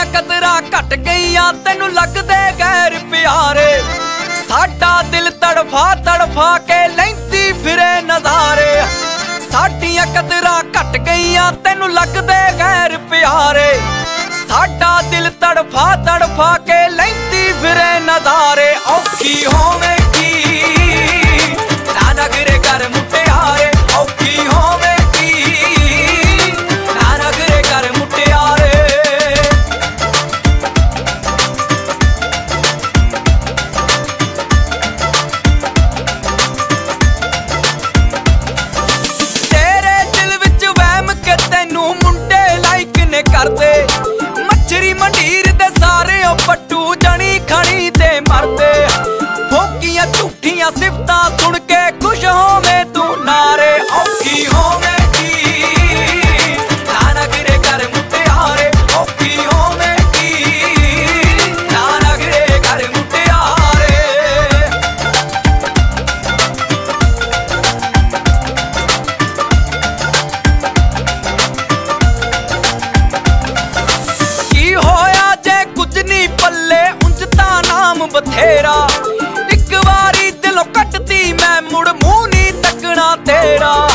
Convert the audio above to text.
ਸਾਡੀਆਂ ਕਦਰਾਂ ਘਟ ਗਈਆਂ ਤੈਨੂੰ ਲੱਗਦੇ ਗੈਰ ਪਿਆਰੇ ਸਾਡਾ ਦਿਲ ਤੜਫਾ ਤੜਫਾ ਕੇ ਲੈਂਦੀ ਫਿਰੇ ਨਜ਼ਾਰੇ ਸਾਡੀਆਂ ਕਦਰਾਂ ਘਟ ਗਈਆਂ ਤੈਨੂੰ ਲੱਗਦੇ ਗੈਰ ਪਿਆਰੇ ਸਾਡਾ ਦਿਲ ਤੜਫਾ ਤੜਫਾ ਕੇ ਲੈਂਦੀ ਫਿਰੇ ਨਜ਼ਾਰੇ ਔਖੀ ਹੋਵੇਗੀ ਨਾ ਨਗਰੇ ਕਰ ਮੁਟਿਆਰੇ ਔਖੀ ਹੋਵੇਗੀ ਨਾ ਨਗਰੇ ਕਰ ਮੁਟਿਆਰੇ ਤੇਰੇ ਦਿਲ ਵਿੱਚ ਵਹਿਮ ਕੇ ਤੈਨੂੰ ਮੁੰਡੇ ਲਾਈਕ ਨੇ ਕਰਦੇ ਮੱਛਰੀ ਮੰਡੀਰ ਦੇ ਸਾਰੇ ਉਹ ਪੱਟੂ ਜਣੀ ਖਣੀ ਤੇ ਮਰਦੇ ਫੋਕੀਆਂ ਝੂਠੀਆਂ ਸਿਫਤਾਂ ਸੁਣ ਕੇ ਖੁਸ਼ ਹੋਵੇਂ ਤੂੰ ਨਾਰੇ ਔਖੀ ਹੋਵੇਗੀ ਨਾ ਨਗਰੇ ਕਰ ਮੁਟਿਆਰੇ ਔਖੀ ਹੋਵੇਗੀ ਨਾ ਨਗਰੇ ਕਰ ਮੁਟਿਆਰੇ ਕੀ ਹੋਇਆ ਜੇ ਕੁਝ ਨਹੀਂ ਪੱਲੇ ਉਂਝ ਤਾਂ ਨਾਮ ਬਥੇਰਾ ਇੱਕ ਵਾਰੀ ਦਿਲੋਂ ਕੱਟਦੀ ਮੈਂ ਮੁੜ ਮੂੰਹ ਨਹੀਂ ਤੱਕਣਾ ਤੇਰਾ